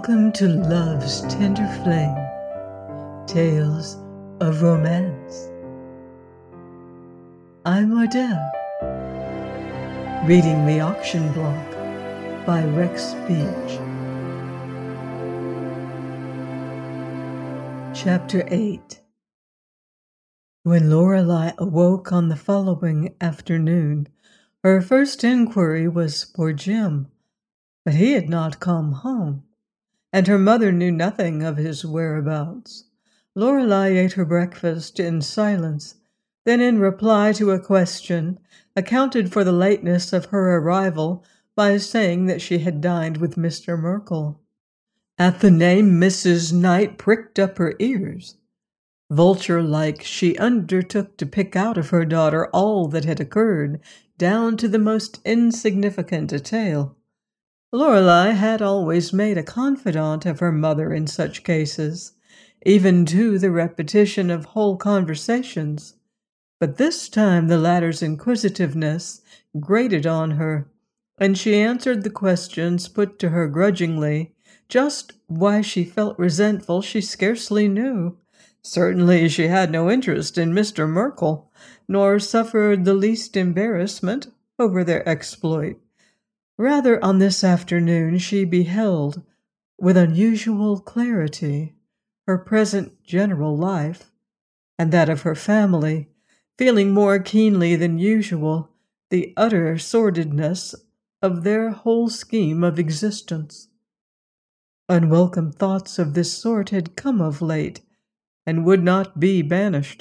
Welcome to Love's Tender Flame, Tales of Romance. I'm Ardell, reading The Auction Block by Rex Beach. Chapter 8. When Lorelei awoke on the following afternoon, her first inquiry was for Jim, but he had not come home, and her mother knew nothing of his whereabouts. Lorelei ate her breakfast in silence, then in reply to a question, accounted for the lateness of her arrival by saying that she had dined with Mr. Merkel. At the name, Mrs. Knight pricked up her ears. Vulture-like, she undertook to pick out of her daughter all that had occurred, down to the most insignificant detail. Lorelei had always made a confidant of her mother in such cases, even to the repetition of whole conversations. But this time the latter's inquisitiveness grated on her, and she answered the questions put to her grudgingly. Just why she felt resentful she scarcely knew. Certainly she had no interest in Mr. Merkel, nor suffered the least embarrassment over their exploit. Rather, on this afternoon, she beheld, with unusual clarity, her present general life, and that of her family, feeling more keenly than usual the utter sordidness of their whole scheme of existence. Unwelcome thoughts of this sort had come of late, and would not be banished.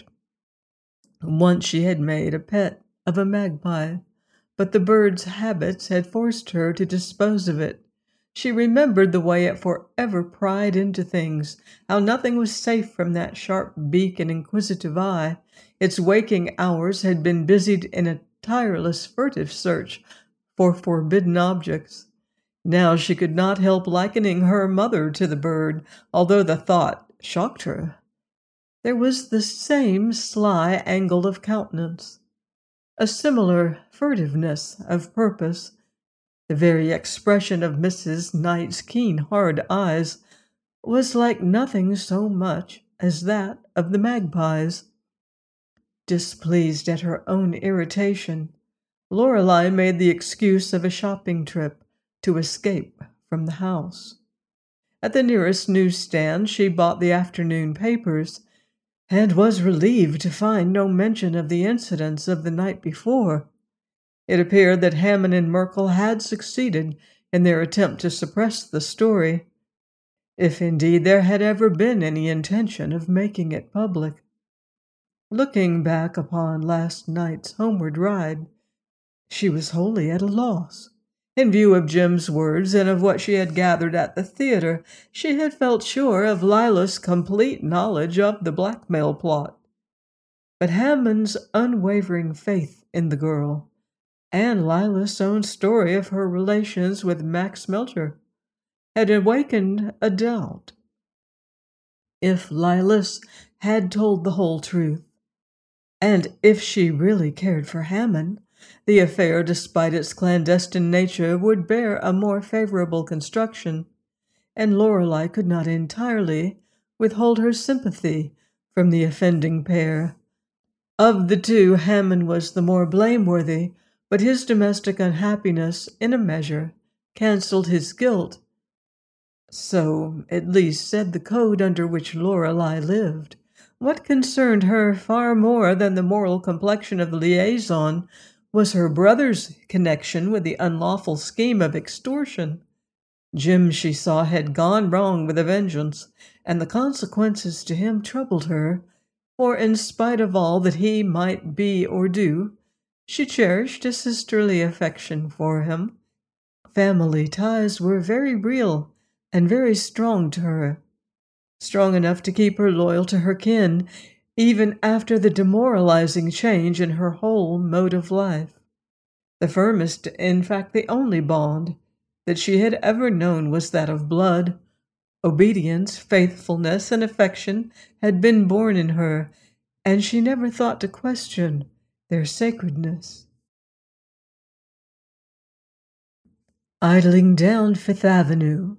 Once she had made a pet of a magpie, but the bird's habits had forced her to dispose of it. She remembered the way it forever pried into things, how nothing was safe from that sharp beak and inquisitive eye. Its waking hours had been busied in a tireless furtive search for forbidden objects. Now she could not help likening her mother to the bird, although the thought shocked her. There was the same sly angle of countenance, a similar furtiveness of purpose. The very expression of Mrs. Knight's keen, hard eyes was like nothing so much as that of the magpie's. Displeased at her own irritation, Lorelei made the excuse of a shopping trip to escape from the house. At the nearest newsstand she bought the afternoon papers, and was relieved to find no mention of the incidents of the night before. It appeared that Hammond and Merkel had succeeded in their attempt to suppress the story, if indeed there had ever been any intention of making it public. Looking back upon last night's homeward ride, she was wholly at a loss. In view of Jim's words and of what she had gathered at the theater, she had felt sure of Lila's complete knowledge of the blackmail plot. But Hammond's unwavering faith in the girl, and Lila's own story of her relations with Max Melcher, had awakened a doubt. If Lilas had told the whole truth, and if she really cared for Hammond, the affair, despite its clandestine nature, would bear a more favorable construction, and Lorelei could not entirely withhold her sympathy from the offending pair. Of the two, Hammond was the more blameworthy, but his domestic unhappiness, in a measure, cancelled his guilt. So, at least, said the code under which Lorelei lived. What concerned her far more than the moral complexion of the liaison was her brother's connection with the unlawful scheme of extortion. Jim, she saw, had gone wrong with a vengeance, and the consequences to him troubled her, for in spite of all that he might be or do, she cherished a sisterly affection for him. Family ties were very real and very strong to her, strong enough to keep her loyal to her kin, even after the demoralizing change in her whole mode of life. The firmest, in fact the only bond that she had ever known was that of blood. Obedience, faithfulness, and affection had been born in her, and she never thought to question their sacredness. Idling down Fifth Avenue,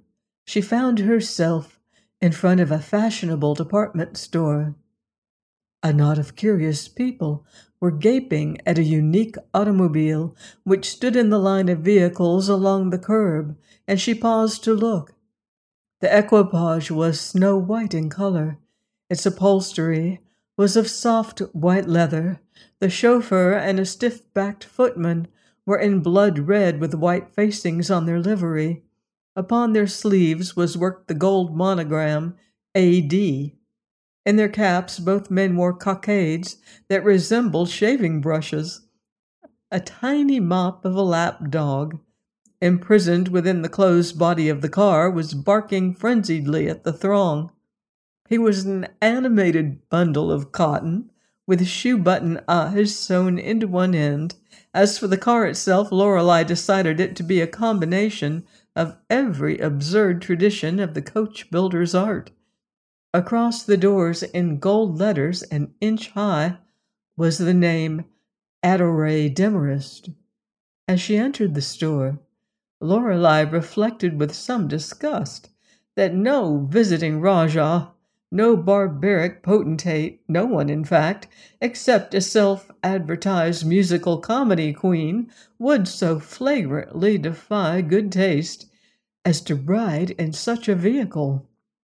she found herself in front of a fashionable department store. A knot of curious people were gaping at a unique automobile which stood in the line of vehicles along the curb, and she paused to look. The equipage was snow white in color. Its upholstery was of soft white leather. The chauffeur and a stiff-backed footman were in blood red with white facings on their livery. Upon their sleeves was worked the gold monogram, A.D. In their caps, both men wore cockades that resembled shaving brushes. A tiny mop of a lap dog, imprisoned within the closed body of the car, was barking frenziedly at the throng. He was an animated bundle of cotton, with shoe-button eyes sewn into one end. As for the car itself, Lorelei decided it to be a combination of every absurd tradition of the coach builder's art. Across the doors, in gold letters an inch high, was the name Adoray Demarest. As she entered the store, Lorelei reflected with some disgust that no visiting Rajah, no barbaric potentate, no one, in fact, except a self-advertised musical comedy queen, would so flagrantly defy good taste as to ride in such a vehicle.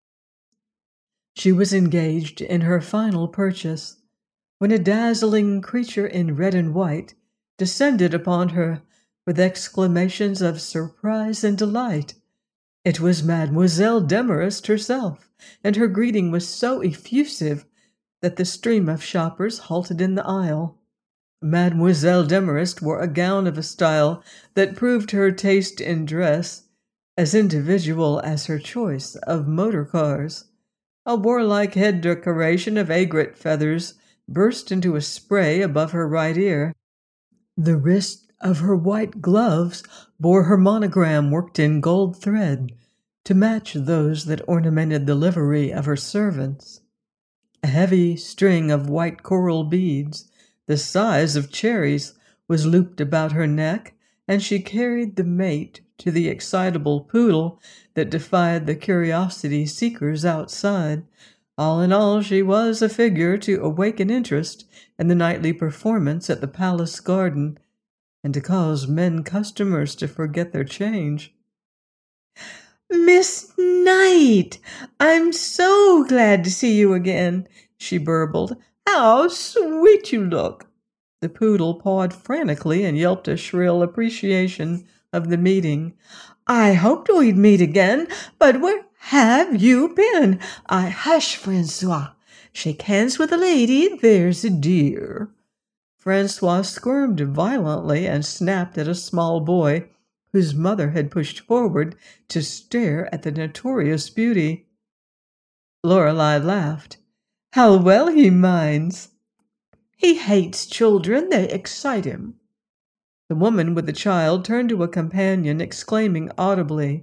She was engaged in her final purchase when a dazzling creature in red and white descended upon her with exclamations of surprise and delight. It was Mademoiselle Demarest herself, and her greeting was so effusive that the stream of shoppers halted in the aisle. Mademoiselle Demarest wore a gown of a style that proved her taste in dress as individual as her choice of motor cars. A warlike head decoration of agate feathers burst into a spray above her right ear. The wrist of her white gloves bore her monogram worked in gold thread to match those that ornamented the livery of her servants. A heavy string of white coral beads, the size of cherries, was looped about her neck, and she carried the mate to the excitable poodle that defied the curiosity seekers outside. All in all, she was a figure to awaken interest in the nightly performance at the palace garden, and to cause men customers to forget their change. "Miss Knight, I'm so glad to see you again," she burbled. "How sweet you look!" The poodle pawed frantically and yelped a shrill appreciation of the meeting. "I hoped we'd meet again, but where have you been? Hush, Francois. Shake hands with the lady, there's a dear." Francois squirmed violently and snapped at a small boy whose mother had pushed forward to stare at the notorious beauty. Lorelei laughed. "How well he minds. He hates children, they excite him." The woman with the child turned to a companion, exclaiming audibly,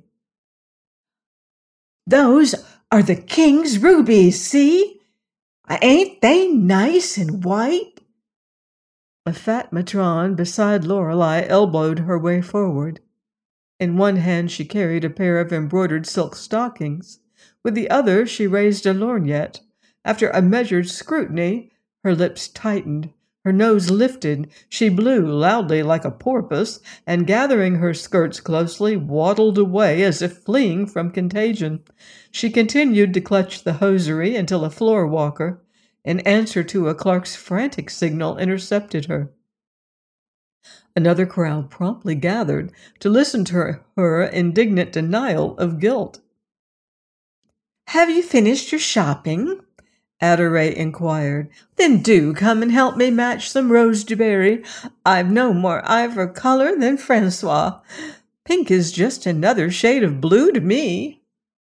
"Those are the king's rubies, see? Ain't they nice and white?" A fat matron beside Lorelei elbowed her way forward. In one hand she carried a pair of embroidered silk stockings. With the other she raised a lorgnette. After a measured scrutiny, her lips tightened, her nose lifted, she blew loudly like a porpoise, and gathering her skirts closely, waddled away as if fleeing from contagion. She continued to clutch the hosiery until a floor walker, in answer to a clerk's frantic signal, intercepted her. Another crowd promptly gathered to listen to her indignant denial of guilt. "Have you finished your shopping?" Adoray inquired. "Then do come and help me match some rose de berry. I've no more ivory color than Francois. Pink is just another shade of blue to me."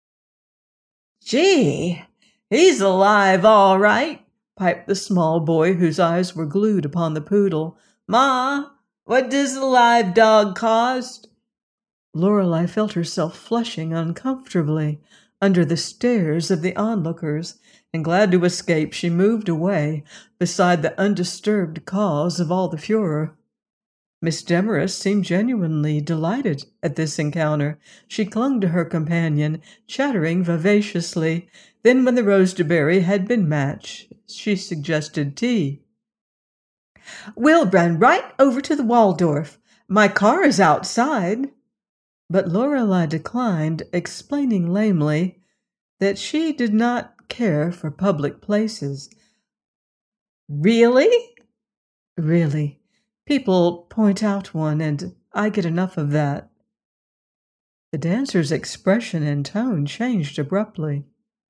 "Gee, he's alive all right," piped the small boy whose eyes were glued upon the poodle. "Ma, what does the live dog cost?" Lorelei felt herself flushing uncomfortably under the stares of the onlookers, and glad to escape, she moved away beside the undisturbed cause of all the furor. Miss Demarest seemed genuinely delighted at this encounter. She clung to her companion, chattering vivaciously. Then, when the rose de berry had been matched, she suggested tea. "We'll run right over to the Waldorf. My car is outside." But Lorelei declined, explaining lamely that she did not care for public places. "Really?" "Really. People point out one, and I get enough of that." The dancer's expression and tone changed abruptly.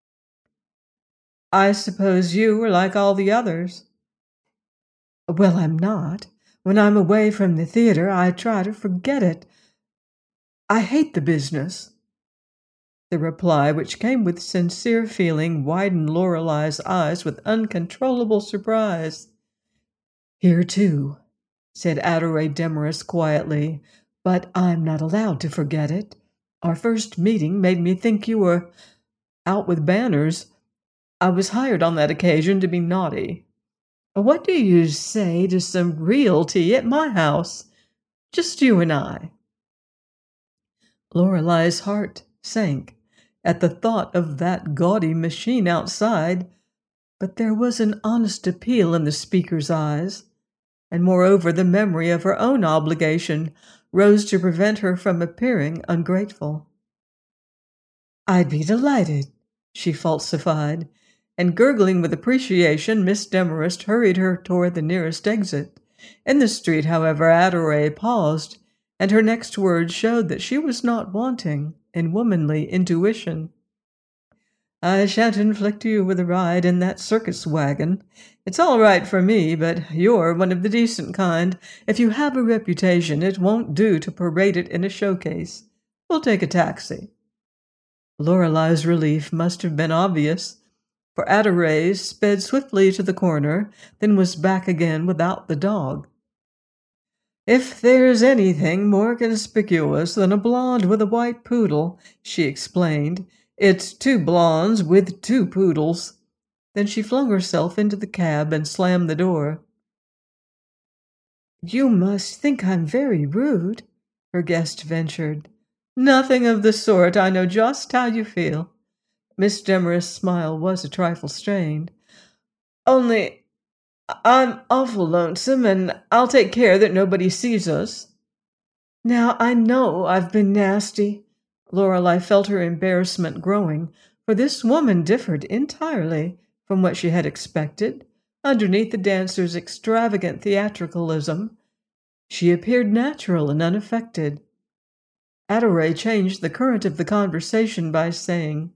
"I suppose you are like all the others." "Well, I'm not. When I'm away from the theater, I try to forget it. I hate the business." The reply, which came with sincere feeling, widened Lorelei's eyes with uncontrollable surprise. "Here, too," said Adelaide Demarest quietly, "but I'm not allowed to forget it. Our first meeting made me think you were out with banners. I was hired on that occasion to be naughty. What do you say to some real tea at my house? Just you and I." Lorelei's heart sank at the thought of that gaudy machine outside, but there was an honest appeal in the speaker's eyes, and moreover the memory of her own obligation rose to prevent her from appearing ungrateful. "I'd be delighted," she falsified, and gurgling with appreciation, Miss Demarest hurried her toward the nearest exit. In the street, however, Adelaide paused, and her next words showed that she was not wanting in womanly intuition. "I shan't inflict you with a ride in that circus wagon. It's all right for me, but you're one of the decent kind. If you have a reputation, it won't do to parade it in a showcase. We'll take a taxi." Lorelei's relief must have been obvious, for Adelaide sped swiftly to the corner, then was back again without the dog. "If there's anything more conspicuous than a blonde with a white poodle," she explained, "it's two blondes with two poodles." Then she flung herself into the cab and slammed the door. "You must think I'm very rude," her guest ventured. "Nothing of the sort. I know just how you feel." Miss Demarest's smile was a trifle strained. "Only I'm awful lonesome, and I'll take care that nobody sees us." "Now I know I've been nasty." Lorelei felt her embarrassment growing, for this woman differed entirely from what she had expected. Underneath the dancer's extravagant theatricalism, she appeared natural and unaffected. Adelaide changed the current of the conversation by saying,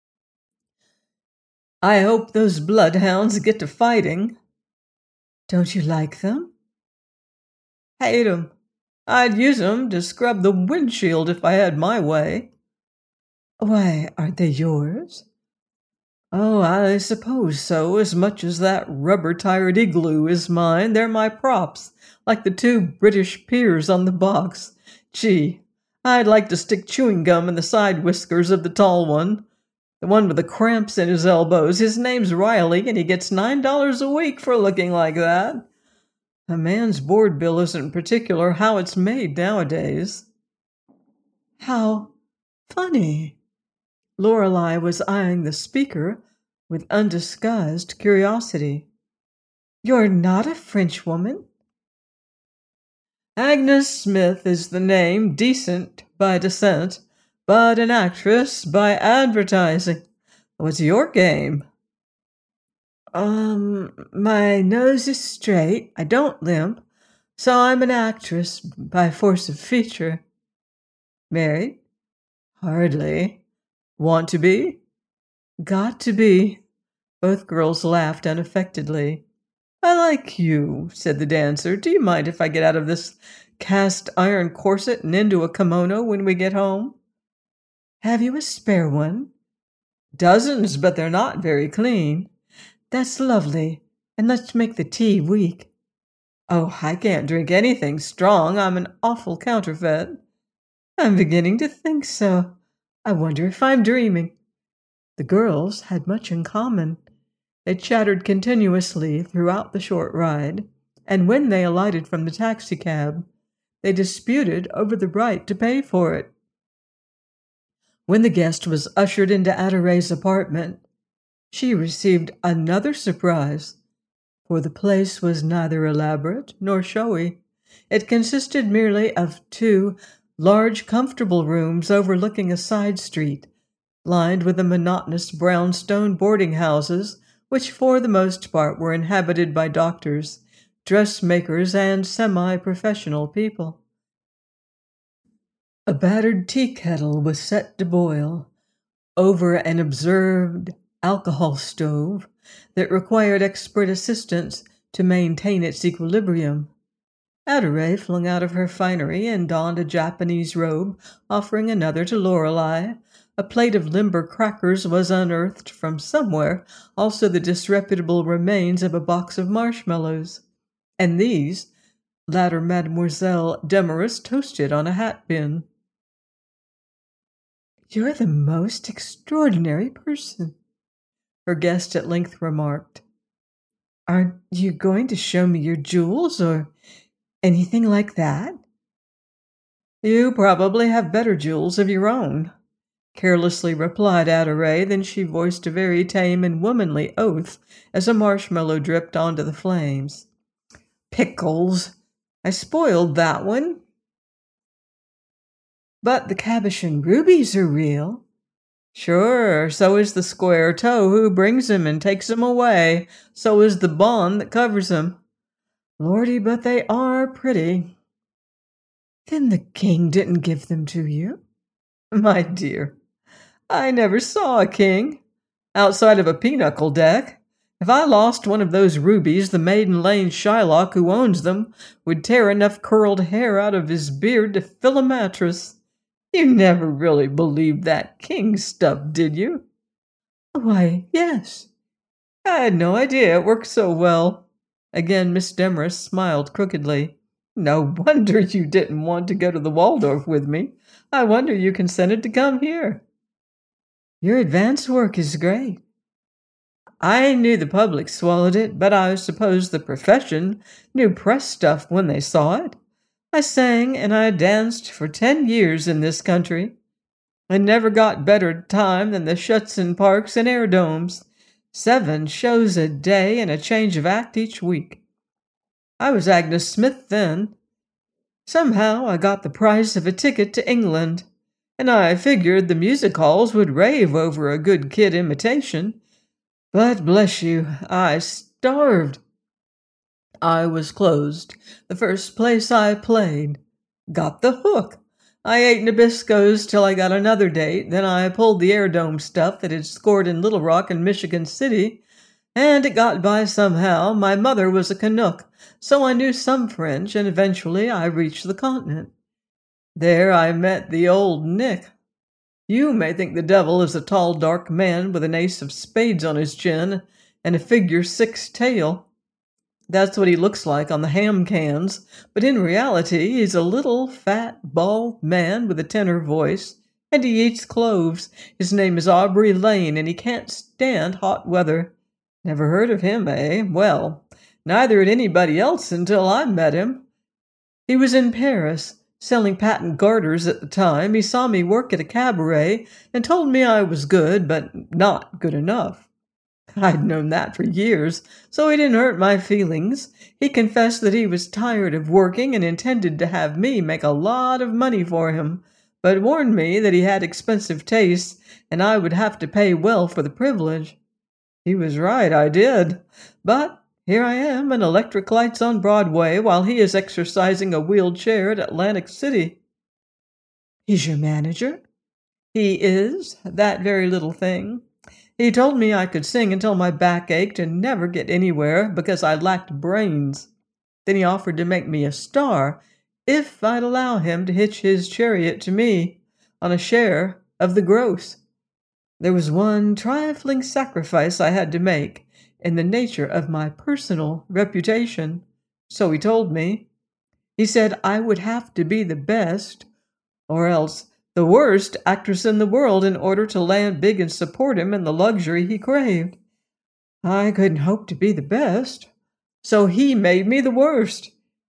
"I hope those bloodhounds get to fighting." "Don't you like them?" "Hate 'em. I'd use 'em to scrub the windshield if I had my way." "Why, aren't they yours?" "Oh, I suppose so, as much as that rubber-tired igloo is mine. They're my props, like the two British peers on the box. Gee, I'd like to stick chewing gum in the side whiskers of the tall one. The one with the cramps in his elbows. His name's Riley, and he gets $9 a week for looking like that. A man's board bill isn't particular how it's made nowadays." "How funny." Lorelei was eyeing the speaker with undisguised curiosity. "You're not a Frenchwoman?" "Agnes Smith is the name, decent by descent, but an actress by advertising. What's your game?" My nose is straight, I don't limp, so I'm an actress by force of feature." "Married?" "Hardly." "Want to be?" "Got to be." Both girls laughed unaffectedly. "I like you," said the dancer. "Do you mind if I get out of this cast iron corset and into a kimono when we get home?" "Have you a spare one?" "Dozens, but they're not very clean." "That's lovely. And let's make the tea weak." "Oh, I can't drink anything strong. I'm an awful counterfeit." "I'm beginning to think so. I wonder if I'm dreaming." The girls had much in common. They chattered continuously throughout the short ride, and when they alighted from the taxicab, They disputed over the right to pay for it. When the guest was ushered into Adoree's apartment, she received another surprise, for the place was neither elaborate nor showy. It consisted merely of 2 large, comfortable rooms overlooking a side street, lined with the monotonous brownstone boarding houses, which for the most part were inhabited by doctors, dressmakers, and semi-professional people. A battered tea kettle was set to boil over an observed alcohol stove that required expert assistance to maintain its equilibrium. Adoree flung out of her finery and donned a Japanese robe, offering another to Lorelei. A plate of limber crackers was unearthed from somewhere, also the disreputable remains of a box of marshmallows. And these, latter Mademoiselle Demarest toasted on a hat-pin. "You're the most extraordinary person," her guest at length remarked. "Aren't you going to show me your jewels or anything like that?" "You probably have better jewels of your own," carelessly replied Adoree. Then she voiced a very tame and womanly oath as a marshmallow dripped onto the flames. "Pickles! I spoiled that one." "But the Cabochon rubies are real." "Sure, so is the square toe who brings 'em and takes 'em away. So is the bond that covers 'em. Lordy, but they are pretty." "Then the king didn't give them to you?" "My dear, I never saw a king, outside of a pinochle deck. If I lost one of those rubies, the Maiden Lane Shylock who owns them would tear enough curled hair out of his beard to fill a mattress. You never really believed that king stuff, did you?" "Why, yes." "I had no idea it worked so well." Again Miss Demarest smiled crookedly. "No wonder you didn't want to go to the Waldorf with me. I wonder you consented to come here." "Your advance work is great." "I knew the public swallowed it, but I suppose the profession knew press stuff when they saw it. I sang and I danced for 10 years in this country, and never got better time than the Schutzen Parks and Air Domes. 7 shows a day and a change of act each week. I was Agnes Smith then. Somehow I got the price of a ticket to England, and I figured the music halls would rave over a good kid imitation. But bless you, I starved. I was closed the first place I played. Got the hook. I ate Nabisco's till I got another date, then I pulled the Air Dome stuff that had scored in Little Rock and Michigan City, and it got by somehow. My mother was a Canuck, so I knew some French, and eventually I reached the continent. There I met the old Nick. You may think the devil is a tall, dark man with an ace of spades on his chin and a figure 6 tail. That's what he looks like on the ham cans, but in reality he's a little, fat, bald man with a tenor voice, and he eats cloves. His name is Aubrey Lane, and he can't stand hot weather. Never heard of him, eh? Well, neither had anybody else until I met him. He was in Paris, selling patent garters at the time. He saw me work at a cabaret and told me I was good, but not good enough. I'd known that for years, so he didn't hurt my feelings. He confessed that he was tired of working and intended to have me make a lot of money for him, but warned me that he had expensive tastes and I would have to pay well for the privilege. He was right, I did. But here I am in electric lights on Broadway while he is exercising a wheelchair at Atlantic City. He's your manager? He is, that very little thing. He told me I could sing until my back ached and never get anywhere because I lacked brains. Then he offered to make me a star if I'd allow him to hitch his chariot to me on a share of the gross. There was one trifling sacrifice I had to make in the nature of my personal reputation, so he told me. He said I would have to be the best, or else the worst actress in the world in order to land big and support him in the luxury he craved. I couldn't hope to be the best, so he made me the worst.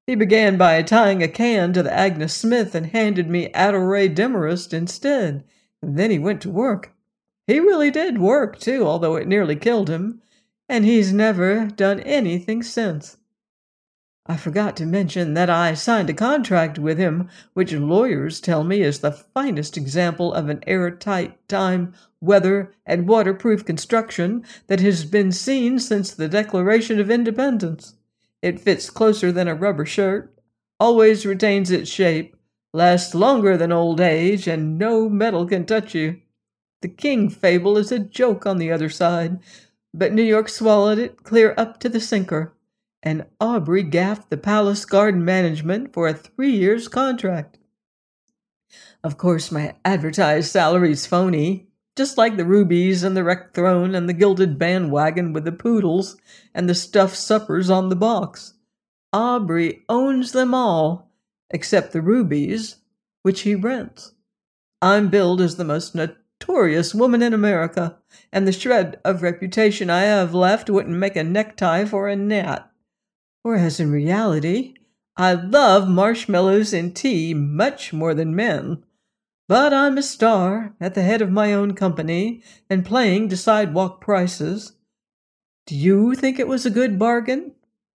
He began by tying a can to the Agnes Smith and handed me Adelray Demarest instead. And then he went to work. He really did work, too, although it nearly killed him. And he's never done anything since. I forgot to mention that I signed a contract with him, which lawyers tell me is the finest example of an airtight time, weather, and waterproof construction that has been seen since the Declaration of Independence. It fits closer than a rubber shirt, always retains its shape, lasts longer than old age, and no metal can touch you. The King fable is a joke on the other side, but New York swallowed it clear up to the sinker, and Aubrey gaffed the Palace Garden Management for a 3 years contract. Of course, my advertised salary's phony, just like the rubies and the wrecked throne and the gilded bandwagon with the poodles and the stuffed suppers on the box. Aubrey owns them all, except the rubies, which he rents. I'm billed as the most notorious woman in America, and the shred of reputation I have left wouldn't make a necktie for a gnat. Whereas in reality, I love marshmallows and tea much more than men. But I'm a star, at the head of my own company, and playing to sidewalk prices. Do you think it was a good bargain?"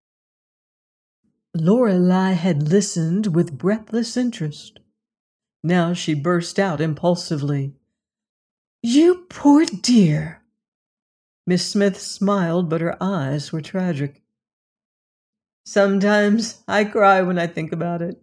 Lorelei had listened with breathless interest. Now she burst out impulsively. "You poor dear!" Miss Smith smiled, but her eyes were tragic. "Sometimes I cry when I think about it."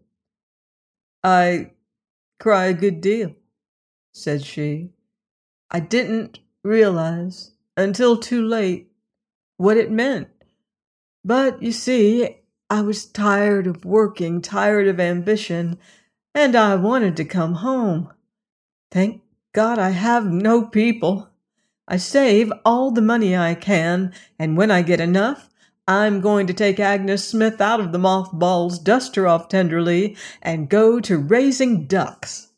"I cry a good deal," said she. "I didn't realize until too late what it meant. But you see, I was tired of working, tired of ambition, and I wanted to come home. Thank God I have no people. I save all the money I can, and when I get enough, I'm going to take Agnes Smith out of the mothballs, dust her off tenderly, and go to raising ducks."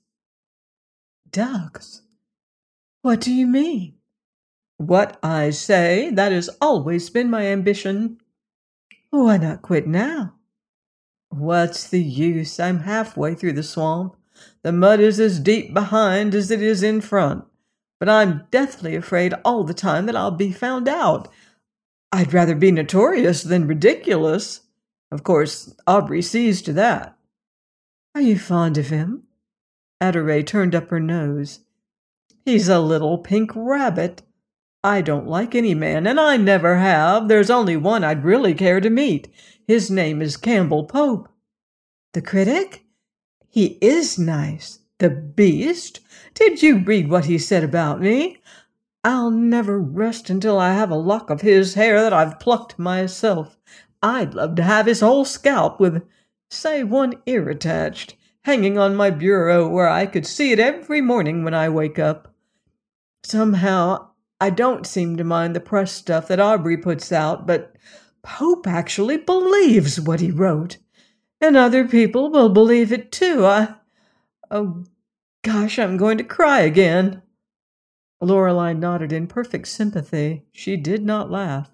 "Ducks? What do you mean?" "What I say. That has always been my ambition." "Why not quit now?" "What's the use? I'm halfway through the swamp. The mud is as deep behind as it is in front. But I'm deathly afraid all the time that I'll be found out. I'd rather be notorious than ridiculous. Of course, Aubrey sees to that." "Are you fond of him?" Adelray turned up her nose. "He's a little pink rabbit. I don't like any man, and I never have. There's only one I'd really care to meet. His name is Campbell Pope." "The critic? He is nice." "The beast! Did you read what he said about me? I'll never rest until I have a lock of his hair that I've plucked myself. I'd love to have his whole scalp with, say, one ear attached, hanging on my bureau where I could see it every morning when I wake up. Somehow, I don't seem to mind the press stuff that Aubrey puts out, but Pope actually believes what he wrote. And other people will believe it too. Oh, gosh, I'm going to cry again." Lorelei nodded in perfect sympathy. She did not laugh.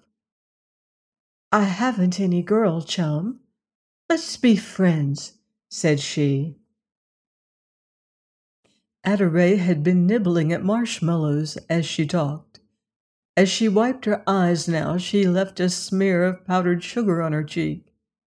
"I haven't any girl chum. Let's be friends," said she. Adelray had been nibbling at marshmallows as she talked. As she wiped her eyes now, she left a smear of powdered sugar on her cheek.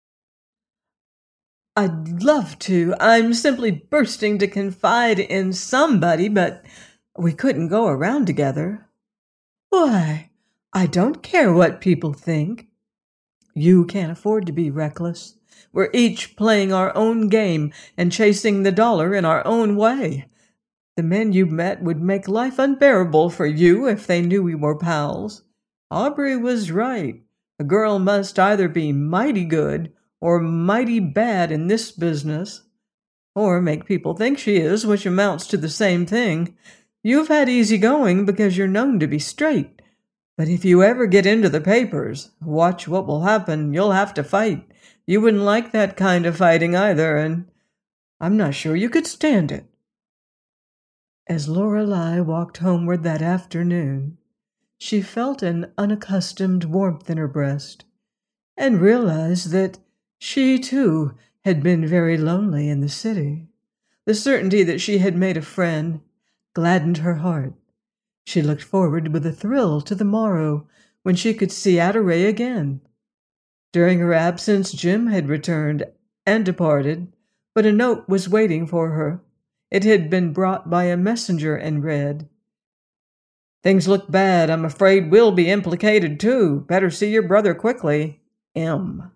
"I'd love to. I'm simply bursting to confide in somebody, but we couldn't go around together." "Why? I don't care what people think." "You can't afford to be reckless. We're each playing our own game and chasing the dollar in our own way. The men you met would make life unbearable for you if they knew we were pals. Aubrey was right. A girl must either be mighty good or mighty bad in this business, or make people think she is, which amounts to the same thing. You've had easy going because you're known to be straight. But if you ever get into the papers, watch what will happen. You'll have to fight. You wouldn't like that kind of fighting either, and I'm not sure you could stand it." As Lorelei walked homeward that afternoon, she felt an unaccustomed warmth in her breast, and realized that She, too, had been very lonely in the city. The certainty that she had made a friend gladdened her heart. She looked forward with a thrill to the morrow when she could see Adderray again. During her absence, Jim had returned and departed, but a note was waiting for her. It had been brought by a messenger and read, "Things look bad. I'm afraid we'll be implicated too. Better see your brother quickly. M."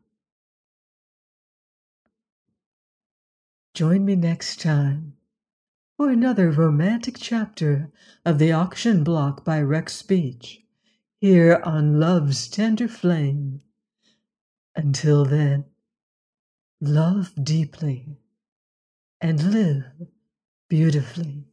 Join me next time for another romantic chapter of The Auction Block by Rex Beach, here on Love's Tender Flame. Until then, love deeply and live beautifully.